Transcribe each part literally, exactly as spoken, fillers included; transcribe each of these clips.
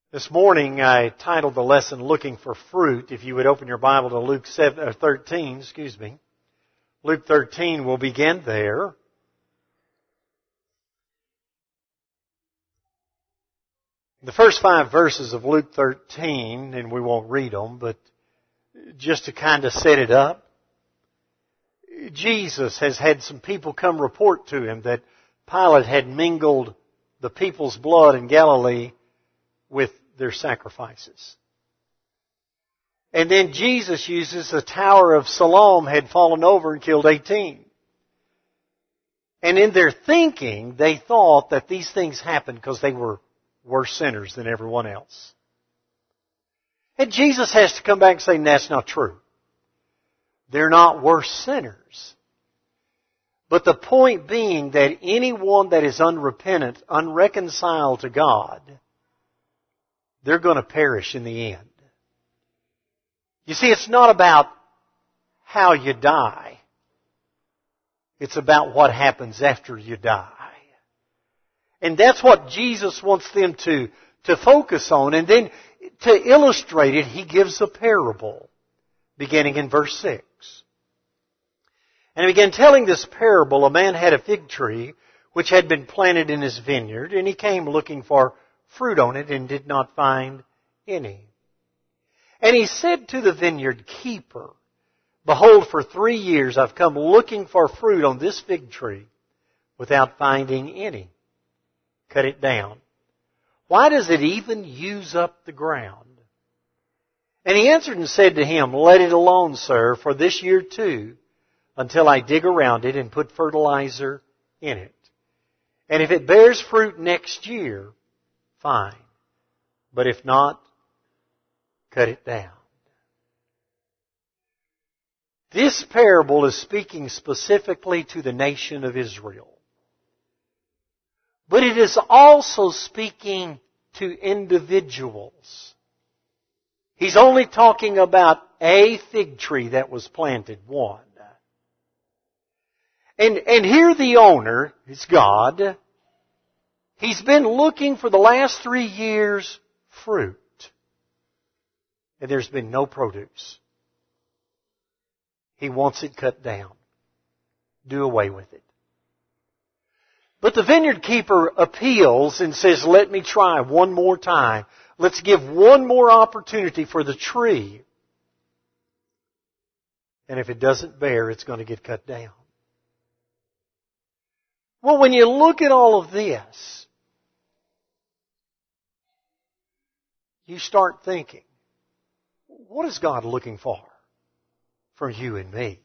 This morning I titled the lesson, Looking for Fruit. If you would open your Bible to Luke seven, or thirteen, excuse me. Luke thirteen, we'll begin there. The first five verses of Luke thirteen, and we won't read them, but just to kind of set it up, Jesus has had some people come report to him that Pilate had mingled the people's blood in Galilee with their sacrifices. And then Jesus uses the Tower of Siloam had fallen over and killed eighteen. And in their thinking, they thought that these things happened because they were worse sinners than everyone else. And Jesus has to come back and say, that's not true. They're not worse sinners. But the point being that anyone that is unrepentant, unreconciled to God, they're going to perish in the end. You see, it's not about how you die. It's about what happens after you die. And that's what Jesus wants them to, to focus on. And then to illustrate it, He gives a parable, beginning in verse six. And He began telling this parable. A man had a fig tree which had been planted in his vineyard, and he came looking for fruit on it and did not find any. And he said to the vineyard keeper, behold, for three years I've come looking for fruit on this fig tree without finding any. Cut it down. Why does it even use up the ground? And he answered and said to him, let it alone, sir, for this year too, until I dig around it and put fertilizer in it. And if it bears fruit next year, fine. But if not, cut it down. This parable is speaking specifically to the nation of Israel. But it is also speaking to individuals. He's only talking about a fig tree that was planted, one. And, and here the owner is God. He's been looking for the last three years fruit. And there's been no produce. He wants it cut down. Do away with it. But the vineyard keeper appeals and says, let me try one more time. Let's give one more opportunity for the tree. And if it doesn't bear, it's going to get cut down. Well, when you look at all of this, you start thinking, what is God looking for from you and me?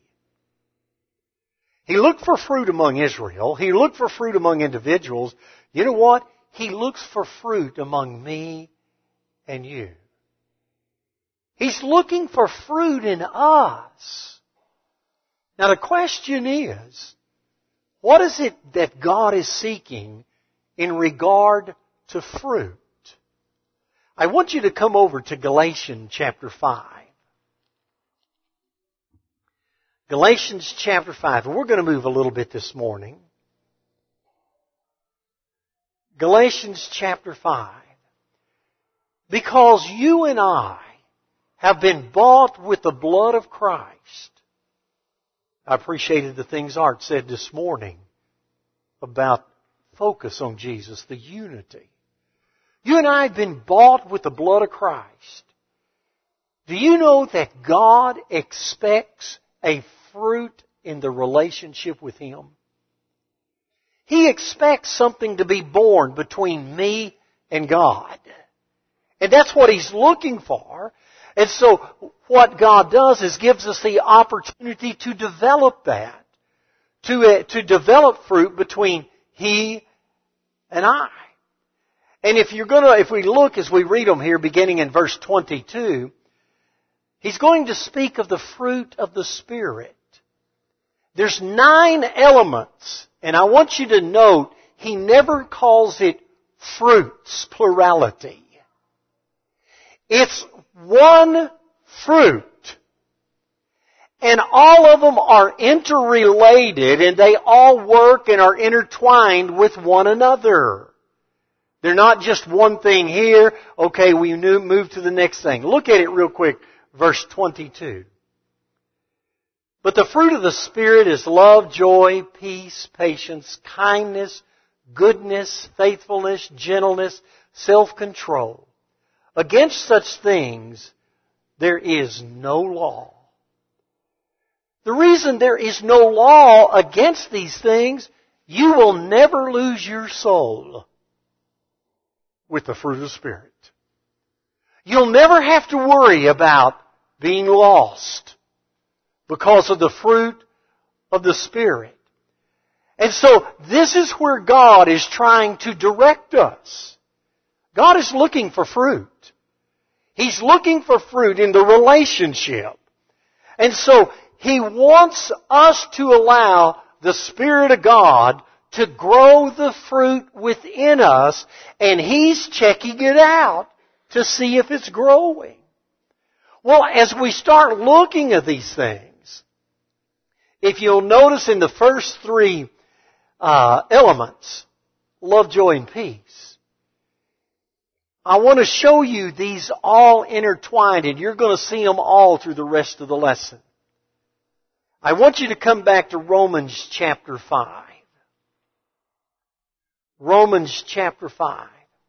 He looked for fruit among Israel. He looked for fruit among individuals. You know what? He looks for fruit among me and you. He's looking for fruit in us. Now the question is, what is it that God is seeking in regard to fruit? I want you to come over to Galatians chapter five. Galatians chapter five. And we're going to move a little bit this morning. Galatians chapter five. Because you and I have been bought with the blood of Christ. I appreciated the things Art said this morning about focus on Jesus, the unity. You and I have been bought with the blood of Christ. Do you know that God expects a fruit in the relationship with Him? He expects something to be born between me and God. And that's what He's looking for. And so what God does is gives us the opportunity to develop that. To, uh, to develop fruit between He and I. And if you're gonna, if we look as we read them here, beginning in verse twenty-two, He's going to speak of the fruit of the Spirit. There's nine elements, and I want you to note, He never calls it fruits, plurality. It's one fruit. And all of them are interrelated, and they all work and are intertwined with one another. They're not just one thing here. Okay, we move to the next thing. Look at it real quick. Verse twenty-two. But the fruit of the Spirit is love, joy, peace, patience, kindness, goodness, faithfulness, gentleness, self-control. Against such things there is no law. The reason there is no law against these things, you will never lose your soul with the fruit of the Spirit. You'll never have to worry about being lost because of the fruit of the Spirit. And so this is where God is trying to direct us. God is looking for fruit. He's looking for fruit in the relationship. And so He wants us to allow the Spirit of God to grow the fruit within us, and He's checking it out to see if it's growing. Well, as we start looking at these things, if you'll notice in the first three uh, elements, love, joy, and peace, I want to show you these all intertwined, and you're going to see them all through the rest of the lesson. I want you to come back to Romans chapter five. Romans chapter five.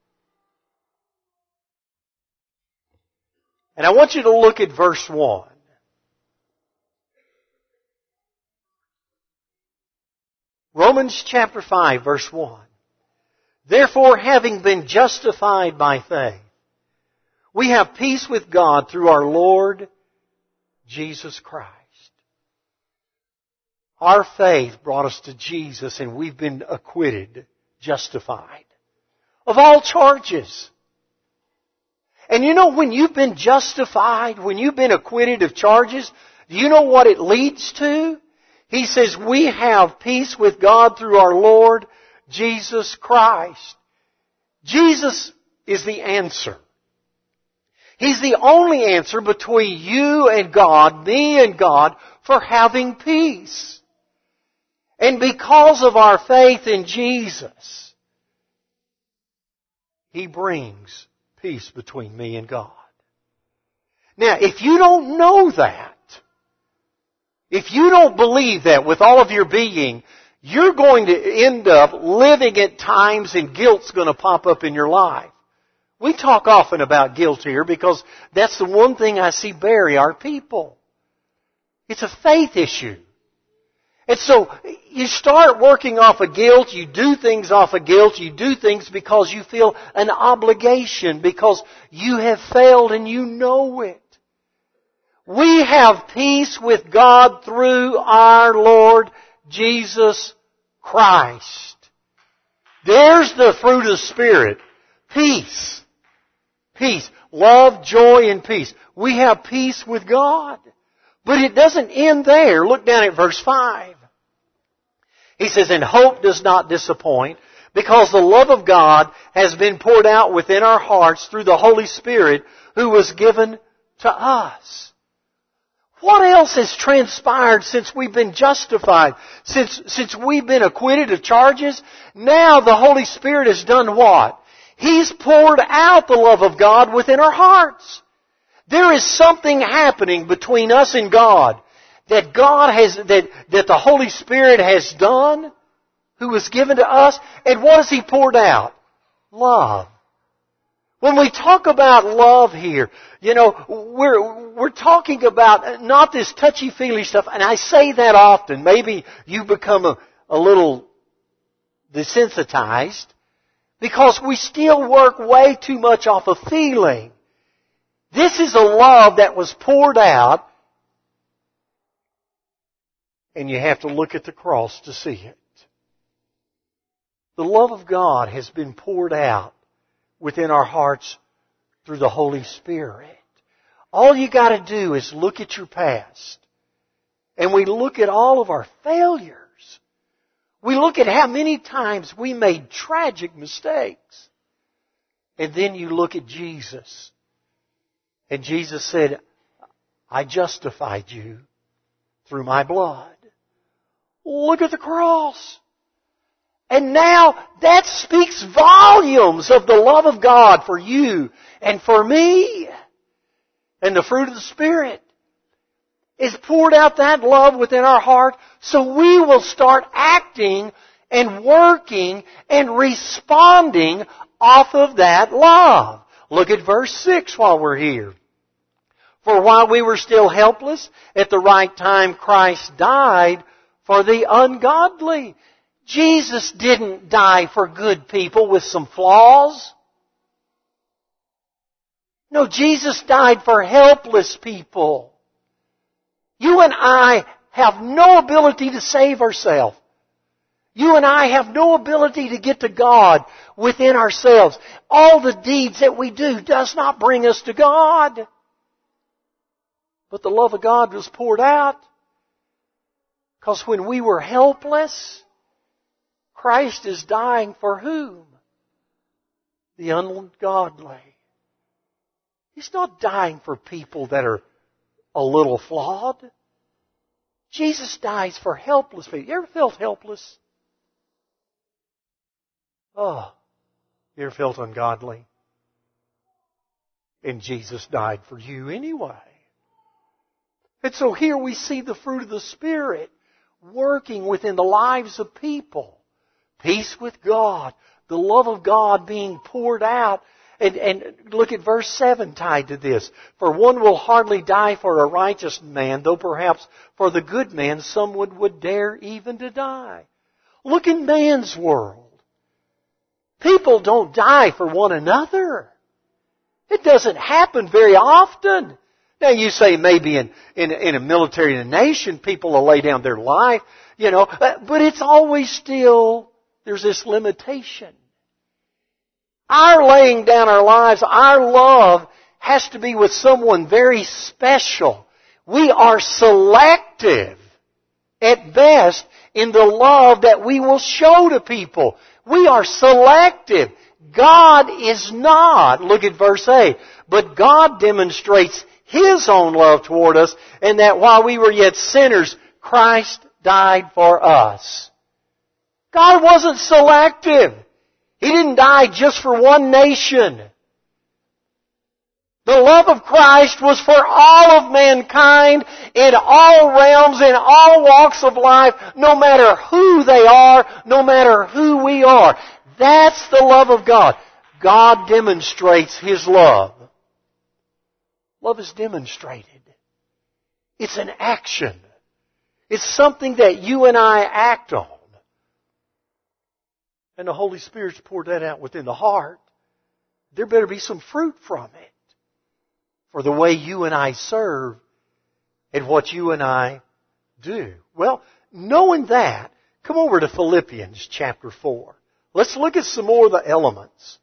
And I want you to look at verse one. Romans chapter five, verse one. Therefore, having been justified by faith, we have peace with God through our Lord Jesus Christ. Our faith brought us to Jesus, and we've been acquitted, justified of all charges. And you know, when you've been justified, when you've been acquitted of charges, do you know what it leads to? He says, we have peace with God through our Lord Jesus Christ. Jesus is the answer. He's the only answer between you and God, me and God, for having peace. And because of our faith in Jesus, He brings peace between me and God. Now, if you don't know that, if you don't believe that with all of your being, you're going to end up living at times and guilt's going to pop up in your life. We talk often about guilt here because that's the one thing I see bury our people. It's a faith issue. And so you start working off of guilt, you do things off of guilt, you do things because you feel an obligation, because you have failed and you know it. We have peace with God through our Lord Jesus Christ. There's the fruit of the Spirit. Peace. Peace. Love, joy, and peace. We have peace with God. But it doesn't end there. Look down at verse five. He says, and hope does not disappoint, because the love of God has been poured out within our hearts through the Holy Spirit who was given to us. What else has transpired since we've been justified? Since, since we've been acquitted of charges? Now the Holy Spirit has done what? He's poured out the love of God within our hearts. There is something happening between us and God that God has, that, that the Holy Spirit has done, who was given to us. And what has He poured out? Love. When we talk about love here, you know, we're, we're talking about not this touchy-feely stuff, and I say that often. Maybe you become a, a little desensitized, because we still work way too much off of feeling. This is a love that was poured out, and you have to look at the cross to see it. The love of God has been poured out within our hearts through the Holy Spirit. All you got to do is look at your past. And we look at all of our failures. We look at how many times we made tragic mistakes. And then you look at Jesus. And Jesus said, I justified you through my blood. Look at the cross. And now that speaks volumes of the love of God for you and for me. And the fruit of the Spirit is poured out that love within our heart, so we will start acting and working and responding off of that love. Look at verse six while we're here. For while we were still helpless, at the right time Christ died for the ungodly. Jesus didn't die for good people with some flaws. No, Jesus died for helpless people. You and I have no ability to save ourselves. You and I have no ability to get to God within ourselves. All the deeds that we do does not bring us to God. But the love of God was poured out. Because when we were helpless, Christ is dying for whom? The ungodly. He's not dying for people that are a little flawed. Jesus dies for helpless people. You ever felt helpless? Oh, you ever felt ungodly? And Jesus died for you anyway. And so here we see the fruit of the Spirit working within the lives of people. Peace with God. The love of God being poured out. And, and look at verse seven tied to this. For one will hardly die for a righteous man, though perhaps for the good man someone would dare even to die. Look in man's world. People don't die for one another. It doesn't happen very often. Now you say maybe in, in, in a military in a nation people will lay down their life, you know, but it's always still, there's this limitation. Our laying down our lives, our love has to be with someone very special. We are selective at best in the love that we will show to people. We are selective. God is not. Look at verse eight. But God demonstrates His own love toward us, and that while we were yet sinners, Christ died for us. God wasn't selective. He didn't die just for one nation. The love of Christ was for all of mankind in all realms, in all walks of life, no matter who they are, no matter who we are. That's the love of God. God demonstrates His love. Love is demonstrated. It's an action. It's something that you and I act on. And the Holy Spirit's poured that out within the heart. There better be some fruit from it. For the way you and I serve and what you and I do. Well, knowing that, come over to Philippians chapter four. Let's look at some more of the elements.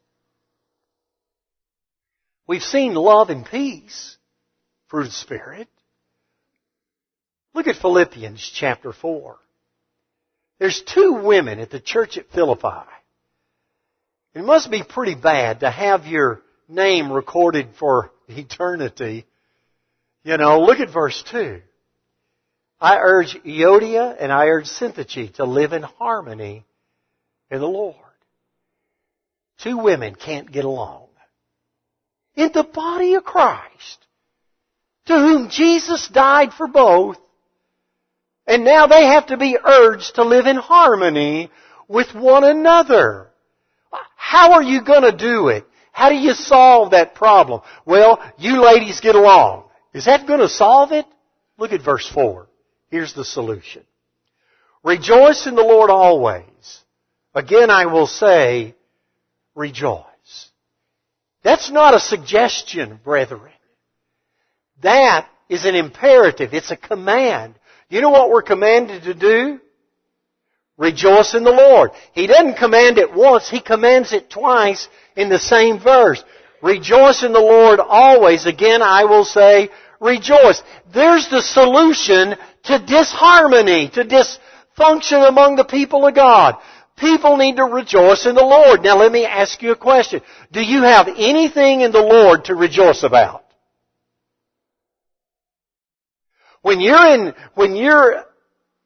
We've seen love and peace, fruit of the Spirit. Look at Philippians chapter four. There's two women at the church at Philippi. It must be pretty bad to have your name recorded for eternity. You know, look at verse two. I urge Euodia and I urge Syntyche to live in harmony in the Lord. Two women can't get along. In the body of Christ, to whom Jesus died for both, and now they have to be urged to live in harmony with one another. How are you going to do it? How do you solve that problem? Well, you ladies get along. Is that going to solve it? Look at verse four. Here's the solution. Rejoice in the Lord always. Again, I will say, rejoice. That's not a suggestion, brethren. That is an imperative. It's a command. You know what we're commanded to do? Rejoice in the Lord. He doesn't command it once. He commands it twice in the same verse. Rejoice in the Lord always. Again, I will say, rejoice. There's the solution to disharmony, to dysfunction among the people of God. People need to rejoice in the Lord. Now let me ask you a question. Do you have anything in the Lord to rejoice about? When you're in, when you're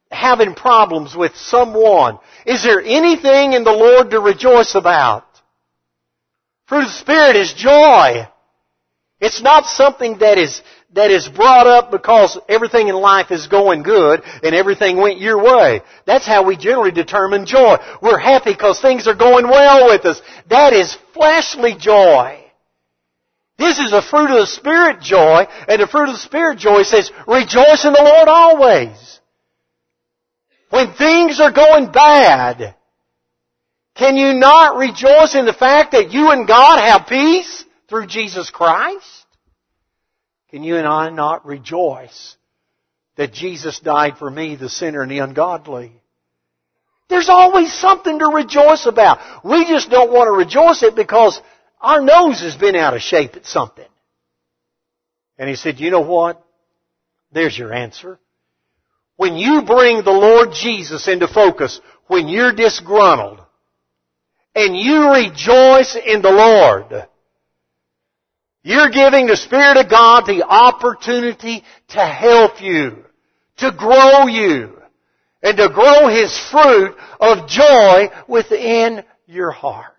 having problems with someone, is there anything in the Lord to rejoice about? Fruit of the Spirit is joy. It's not something that is that is brought up because everything in life is going good and everything went your way. That's how we generally determine joy. We're happy because things are going well with us. That is fleshly joy. This is a fruit of the Spirit joy, and the fruit of the Spirit joy says, rejoice in the Lord always. When things are going bad, can you not rejoice in the fact that you and God have peace through Jesus Christ? Can you and I not rejoice that Jesus died for me, the sinner and the ungodly? There's always something to rejoice about. We just don't want to rejoice it because our nose has been out of shape at something. And he said, you know what? There's your answer. When you bring the Lord Jesus into focus, when you're disgruntled, and you rejoice in the Lord, you're giving the Spirit of God the opportunity to help you, to grow you, and to grow His fruit of joy within your heart.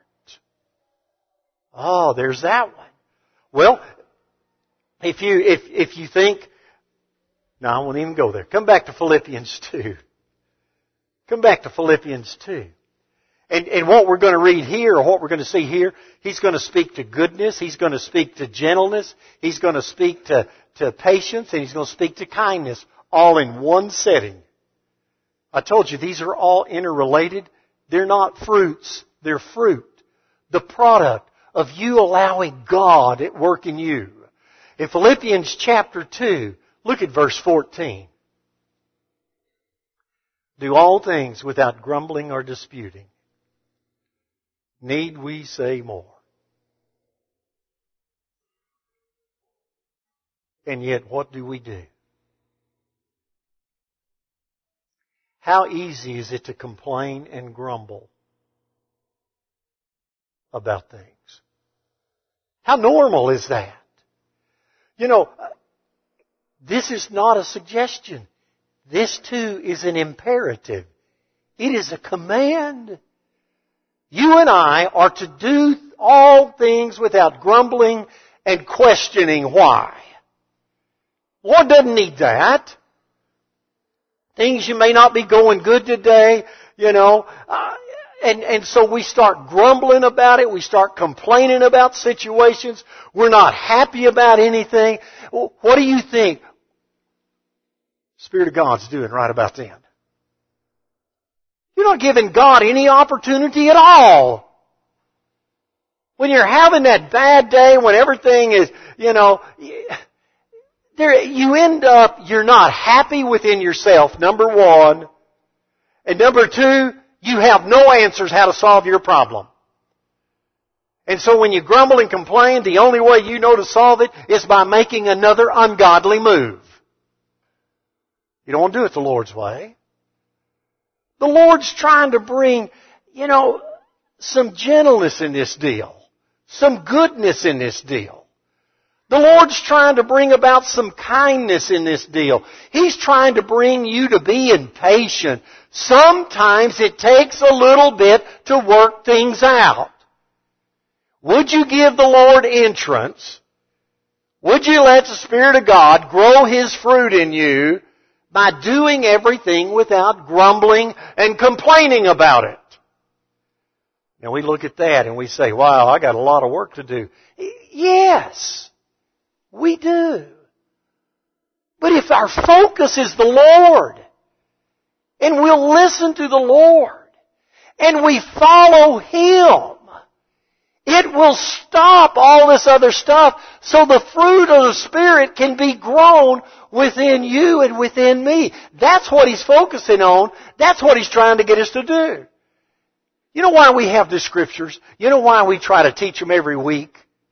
Oh, there's that one. Well, if you, if, if you think, no, I won't even go there. Come back to Philippians two. Come back to Philippians two. And, and what we're going to read here, or what we're going to see here, He's going to speak to goodness, He's going to speak to gentleness, He's going to speak to, to patience, and He's going to speak to kindness, all in one setting. I told you, these are all interrelated. They're not fruits, they're fruit. The product of you allowing God at work in you. In Philippians chapter two, look at verse fourteen. Do all things without grumbling or disputing. Need we say more? And yet, what do we do? How easy is it to complain and grumble about things? How normal is that? You know, this is not a suggestion. This too is an imperative. It is a command. You and I are to do all things without grumbling and questioning why. Lord doesn't need that. Things you may not be going good today, you know, uh, and, and so we start grumbling about it. We start complaining about situations. We're not happy about anything. What do you think Spirit of God's doing right about then? You're not giving God any opportunity at all. When you're having that bad day, when everything is, you know, there, you end up, you're not happy within yourself, number one. And number two, you have no answers how to solve your problem. And so when you grumble and complain, the only way you know to solve it is by making another ungodly move. You don't want to do it the Lord's way. The Lord's trying to bring, you know, some gentleness in this deal. Some goodness in this deal. The Lord's trying to bring about some kindness in this deal. He's trying to bring you to be impatient. Sometimes it takes a little bit to work things out. Would you give the Lord entrance? Would you let the Spirit of God grow His fruit in you by doing everything without grumbling and complaining about it? And we look at that and we say, wow, I got a lot of work to do. Yes, we do. But if our focus is the Lord, and we'll listen to the Lord, and we follow Him, it will stop all this other stuff so the fruit of the Spirit can be grown within you and within me. That's what He's focusing on. That's what He's trying to get us to do. You know why we have the Scriptures? You know why we try to teach them every week?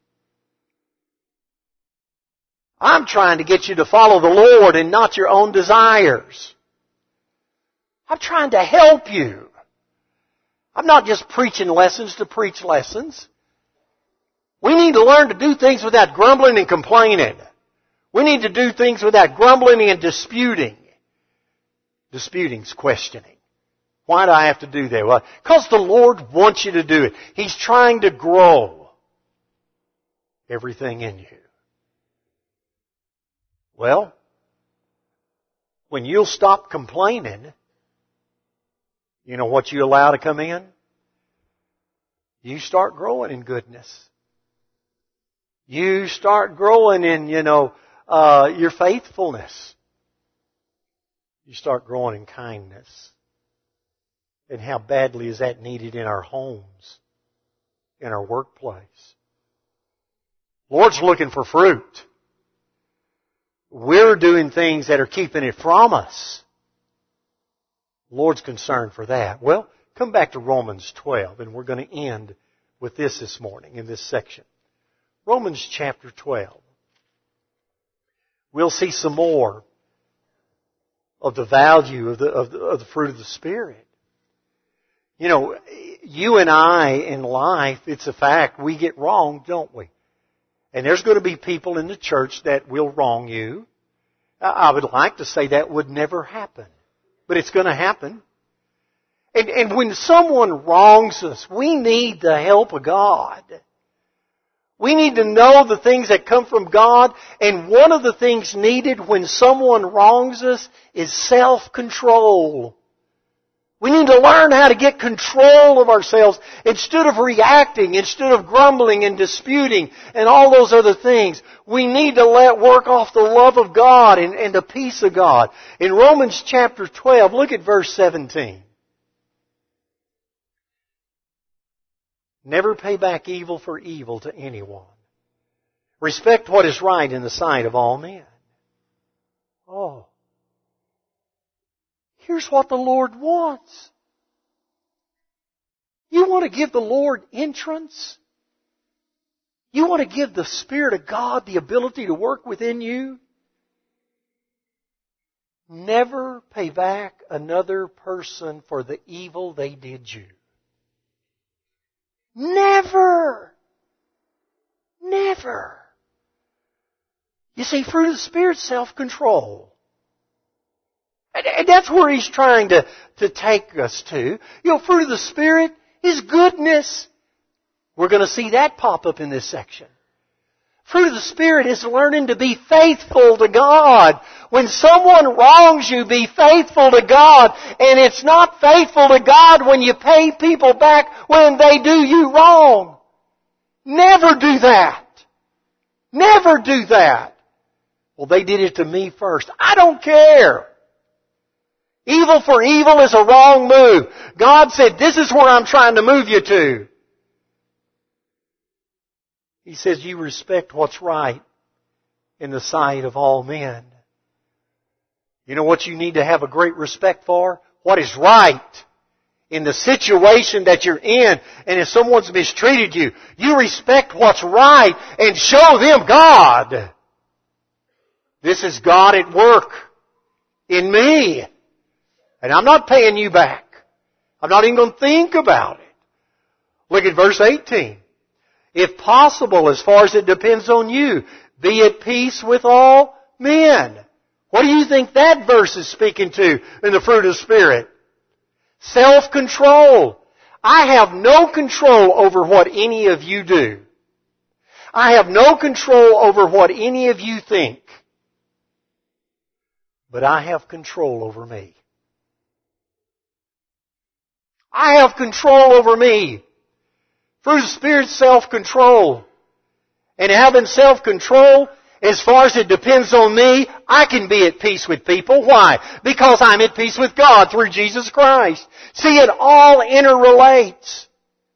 I'm trying to get you to follow the Lord and not your own desires. I'm trying to help you. I'm not just preaching lessons to preach lessons. We need to learn to do things without grumbling and complaining. We need to do things without grumbling and disputing. Disputing's questioning. Why do I have to do that? Well, because the Lord wants you to do it. He's trying to grow everything in you. Well, when you'll stop complaining, you know what you allow to come in? You start growing in goodness. You start growing in, you know, uh, your faithfulness. You start growing in kindness. And how badly is that needed in our homes, in our workplace? Lord's looking for fruit. We're doing things that are keeping it from us. Lord's concerned for that. Well, come back to Romans twelve, and we're going to end with this this morning in this section. Romans chapter twelve. We'll see some more of the value of the, of the, of the fruit of the Spirit. You know, you and I in life, it's a fact, we get wrong, don't we? And there's going to be people in the church that will wrong you. I would like to say that would never happen. But it's going to happen. And, and when someone wrongs us, we need the help of God. We need to know the things that come from God. And one of the things needed when someone wrongs us is self-control. We need to learn how to get control of ourselves instead of reacting, instead of grumbling and disputing and all those other things. We need to let work off the love of God and, and the peace of God. In Romans chapter twelve, look at verse seventeen. Never pay back evil for evil to anyone. Respect what is right in the sight of all men. Oh. Here's what the Lord wants. You want to give the Lord entrance? You want to give the Spirit of God the ability to work within you? Never pay back another person for the evil they did you. Never! Never! You see, fruit of the Spirit, self-control. And that's where He's trying to, to take us to. You know, fruit of the Spirit is goodness. We're going to see that pop up in this section. Fruit of the Spirit is learning to be faithful to God. When someone wrongs you, be faithful to God. And it's not faithful to God when you pay people back when they do you wrong. Never do that. Never do that. Well, they did it to me first. I don't care. Evil for evil is a wrong move. God said, this is where I'm trying to move you to. He says, you respect what's right in the sight of all men. You know what you need to have a great respect for? What is right in the situation that you're in. And if someone's mistreated you, you respect what's right and show them God. This is God at work in me. And I'm not paying you back. I'm not even going to think about it. Look at verse eighteen. If possible, as far as it depends on you, be at peace with all men. What do you think that verse is speaking to in the fruit of the Spirit? Self-control. I have no control over what any of you do. I have no control over what any of you think. But I have control over me. I have control over me. Fruit of the Spirit, self-control. And having self-control, as far as it depends on me, I can be at peace with people. Why? Because I'm at peace with God through Jesus Christ. See, it all interrelates.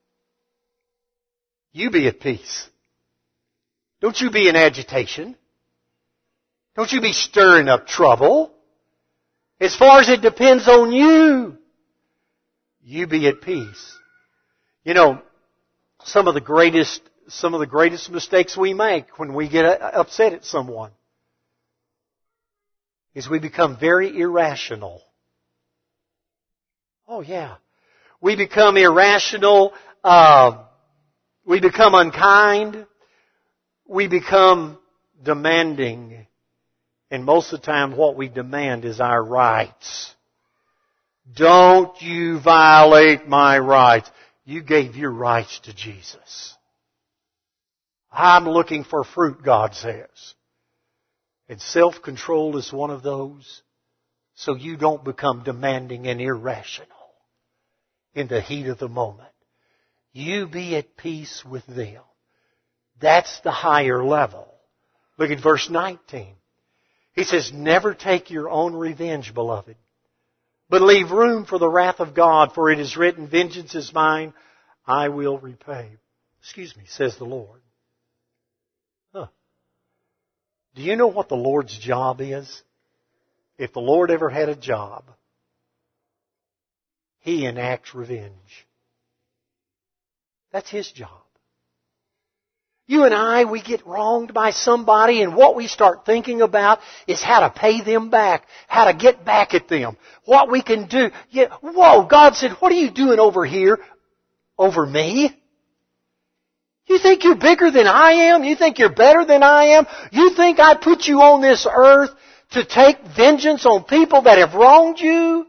You be at peace. Don't you be in agitation. Don't you be stirring up trouble. As far as it depends on you, you be at peace. You know, some of the greatest, some of the greatest mistakes we make when we get upset at someone is we become very irrational. Oh yeah. We become irrational, uh, we become unkind, we become demanding, and most of the time what we demand is our rights. Don't you violate my rights. You gave your rights to Jesus. I'm looking for fruit, God says. And self-control is one of those, so you don't become demanding and irrational in the heat of the moment. You be at peace with them. That's the higher level. Look at verse nineteen. He says, never take your own revenge, beloved, but leave room for the wrath of God, for it is written, vengeance is mine, I will repay. Excuse me, says the Lord. Huh. Do you know what the Lord's job is? If the Lord ever had a job, He enacts revenge. That's His job. You and I, we get wronged by somebody, and what we start thinking about is how to pay them back, how to get back at them, what we can do. Yeah, whoa, God said, what are you doing over here over me? You think you're bigger than I am? You think you're better than I am? You think I put you on this earth to take vengeance on people that have wronged you?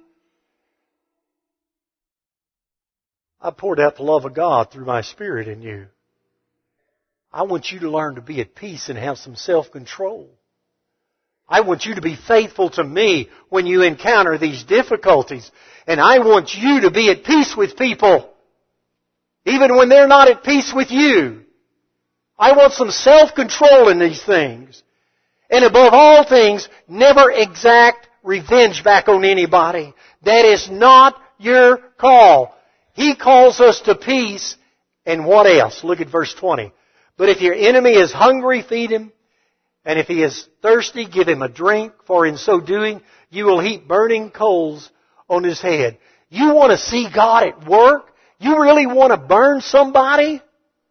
I poured out the love of God through my Spirit in you. I want you to learn to be at peace and have some self-control. I want you to be faithful to me when you encounter these difficulties. And I want you to be at peace with people, even when they're not at peace with you. I want some self-control in these things. And above all things, never exact revenge back on anybody. That is not your call. He calls us to peace. And what else? Look at verse twenty. But if your enemy is hungry, feed him. And if he is thirsty, give him a drink. For in so doing, you will heap burning coals on his head. You want to see God at work? You really want to burn somebody?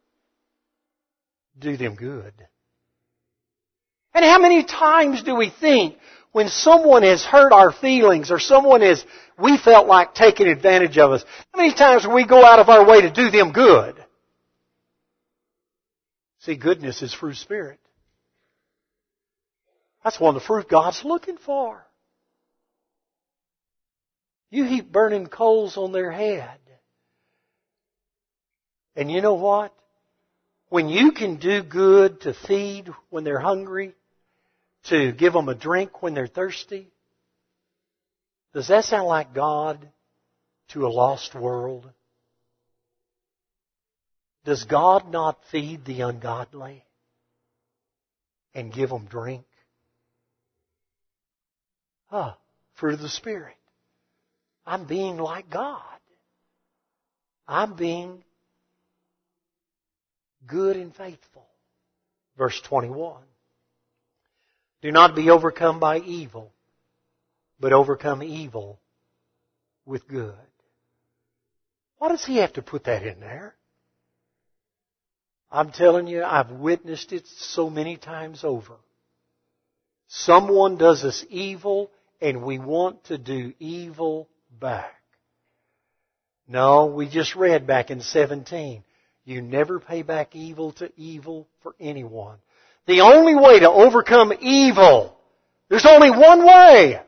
Do them good. And how many times do we think when someone has hurt our feelings or someone has, we felt like taking advantage of us, how many times do we go out of our way to do them good? See, goodness is fruit of Spirit. That's one of the fruit God's looking for. You heap burning coals on their head. And you know what? When you can do good to feed when they're hungry, to give them a drink when they're thirsty, does that sound like God to a lost world? Does God not feed the ungodly and give them drink? Ah, fruit of the Spirit. I'm being like God. I'm being good and faithful. Verse twenty-one. Do not be overcome by evil, but overcome evil with good. Why does He have to put that in there? I'm telling you, I've witnessed it so many times over. Someone does us evil, and we want to do evil back. No, we just read back in seventeen, you never pay back evil to evil for anyone. The only way to overcome evil, there's only one way.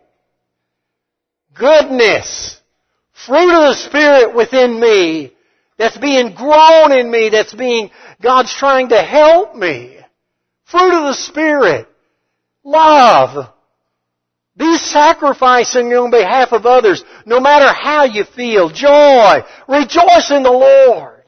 Goodness. Fruit of the Spirit within me. That's being grown in me. That's being, God's trying to help me. Fruit of the Spirit. Love. Be sacrificing on behalf of others, no matter how you feel. Joy. Rejoice in the Lord.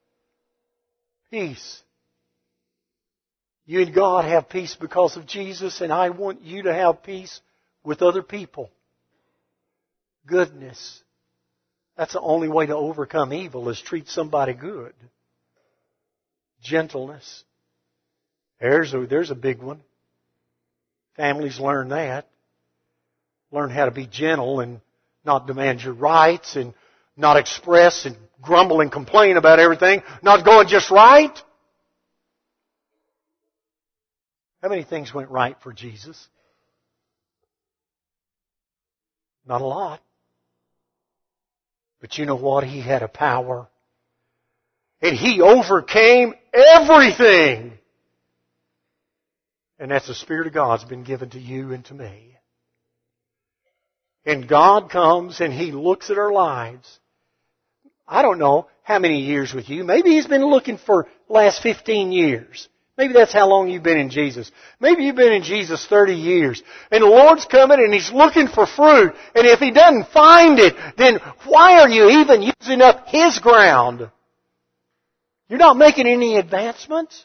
Peace. You and God have peace because of Jesus, and I want you to have peace with other people. Goodness. That's the only way to overcome evil, is treat somebody good. Gentleness. There's a, there's a big one. Families learn that. Learn how to be gentle and not demand your rights and not express and grumble and complain about everything. Not going just right. How many things went right for Jesus? Not a lot. But you know what? He had a power. And He overcame everything. And that's the Spirit of God's been given to you and to me. And God comes and He looks at our lives. I don't know how many years with you. Maybe He's been looking for the last fifteen years. Maybe that's how long you've been in Jesus. Maybe you've been in Jesus thirty years. And the Lord's coming and He's looking for fruit. And if He doesn't find it, then why are you even using up His ground? You're not making any advancements.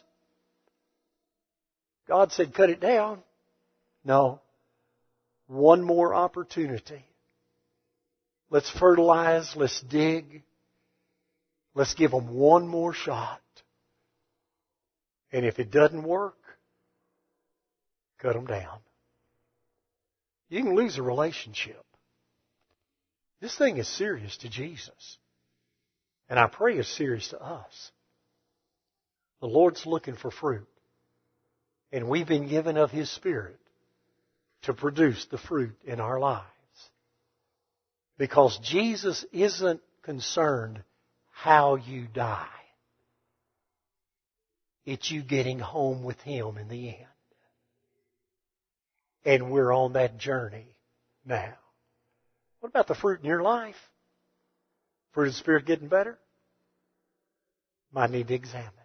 God said, cut it down. No. One more opportunity. Let's fertilize. Let's dig. Let's give them one more shot. And if it doesn't work, cut them down. You can lose a relationship. This thing is serious to Jesus. And I pray it's serious to us. The Lord's looking for fruit. And we've been given of His Spirit to produce the fruit in our lives. Because Jesus isn't concerned how you die. It's you getting home with Him in the end. And we're on that journey now. What about the fruit in your life? Fruit of the Spirit getting better? Might need to examine.